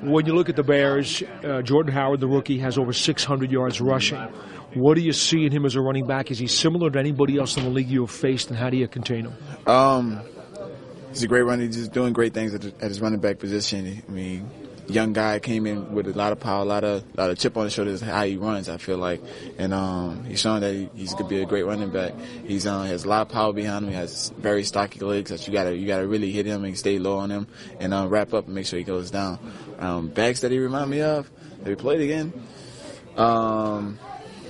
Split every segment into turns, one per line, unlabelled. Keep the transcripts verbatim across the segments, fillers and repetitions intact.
when you look at the Bears, uh, Jordan Howard, the rookie, has over six hundred yards rushing. What do you see in him as a running back? Is he similar to anybody else in the league you have faced, and how do you contain him?
Um, he's a great runner. He's just doing great things at, the, at his running back position. I mean, young guy came in with a lot of power, a lot of, lot of chip on his shoulders, how he runs, I feel like. And um, he's showing that he, he's going to be a great running back. He's uh, has a lot of power behind him. He has very stocky legs that you got to you gotta really hit him and stay low on him and uh, wrap up and make sure he goes down. Um, backs that he remind me of, that we played again. Um,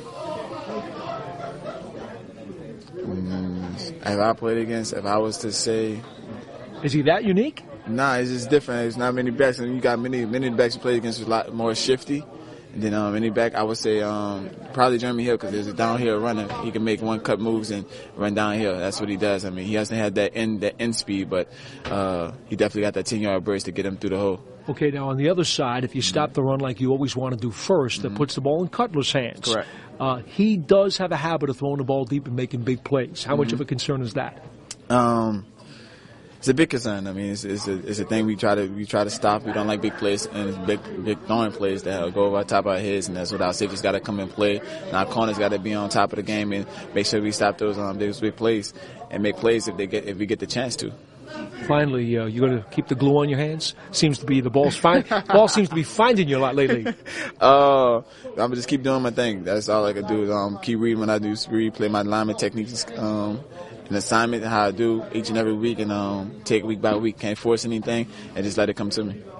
mm, if I played against, if I was to say...
Is he that unique?
Nah, it's just different. There's not many backs, and you got many many backs you play against a lot more shifty. And then um, any back, I would say um, probably Jeremy Hill, because there's a downhill runner. He can make one cut moves and run downhill. That's what he does. I mean, he hasn't had that end that end speed, but uh, he definitely got that ten-yard burst to get him through the hole.
Okay, now on the other side, if you stop the run like you always want to do first, that
Mm-hmm.
puts the ball in Cutler's hands.
Correct.
Uh, he does have a habit of throwing the ball deep and making big plays. How
Mm-hmm.
much of a concern is that?
Um, it's a big concern. I mean, it's, it's a it's a thing we try to we try to stop. We don't like big plays and big big throwing plays that go over top of our heads, and that's what our safeties got to come and play. And our corners got to be on top of the game and make sure we stop those um those big plays and make plays if they get if we get the chance to.
Finally, uh, you're going to keep the glue on your hands? Seems to be the ball's find, ball seems to be finding you a lot lately.
Uh, I'm gonna just keep doing my thing. That's all I can do is um keep reading when I do read, play my lineman techniques, um, an assignment how I do each and every week, and um take week by week. Can't force anything and just let it come to me.